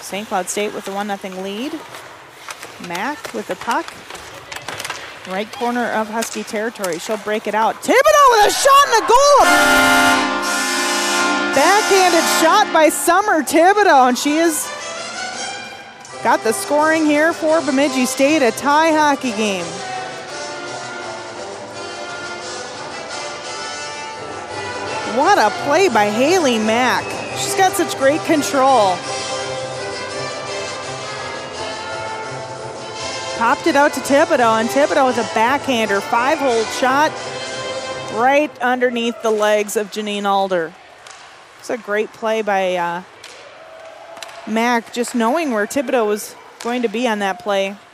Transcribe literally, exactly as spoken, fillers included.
Saint Cloud State with the one nothing lead. Mack with the puck. Right corner of Husky territory. She'll break it out. Thibodeau with a shot and a goal! Backhanded shot by Summer Thibodeau, and she has got the scoring here for Bemidji State, a tie hockey game. What a play by Haley Mack. She's got such great control. Popped it out to Thibodeau, and Thibodeau with a backhander, five-hole shot right underneath the legs of Janine Alder. It's a great play by uh, Mack, just knowing where Thibodeau was going to be on that play.